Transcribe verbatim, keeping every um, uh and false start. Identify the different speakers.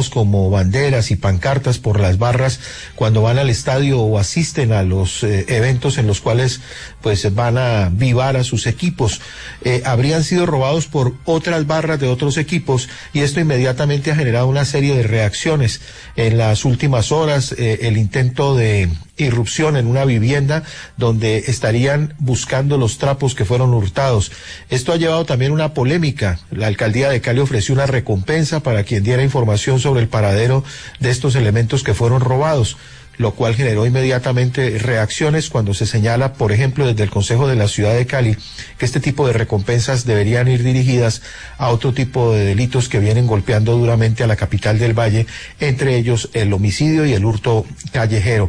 Speaker 1: utilizados como banderas y pancartas por las barras cuando van al estadio o asisten a los eh, eventos en los cuales pues van a vivar a sus equipos. Eh, habrían sido robados por otras barras de otros equipos y esto inmediatamente ha generado una serie de reacciones. En las últimas horas, eh, el intento de irrupción en una vivienda donde estarían buscando los trapos que fueron hurtados. Esto ha llevado también una polémica. La alcaldía de Cali ofreció una recompensa para quien diera información sobre el paradero de estos elementos que fueron robados, lo cual generó inmediatamente reacciones cuando se señala, por ejemplo, desde el Consejo de la Ciudad de Cali, que este tipo de recompensas deberían ir dirigidas a otro tipo de delitos que vienen golpeando duramente a la capital del Valle, entre ellos el homicidio y el hurto callejero.